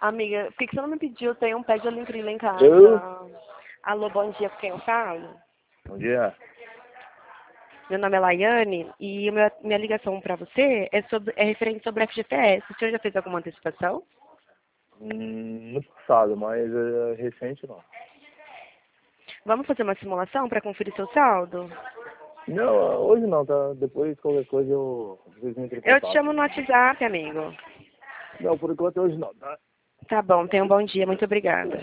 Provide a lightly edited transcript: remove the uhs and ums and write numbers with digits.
Amiga, por que você não me pediu? Tem um pé de alecrim lá em casa. Alô, bom dia, com quem eu falo? Bom dia. Meu nome é Laiane e minha ligação para você é referente sobre a FGTS. O senhor já fez alguma antecipação? No passado, mas recente não. Vamos fazer uma simulação para conferir seu saldo? Não, hoje não, tá? Depois qualquer coisa vocês me entrem em Eu te contato. chamo no WhatsApp, amigo. Não, por enquanto hoje não, tá? Tá bom, tenha um bom dia. Muito obrigada.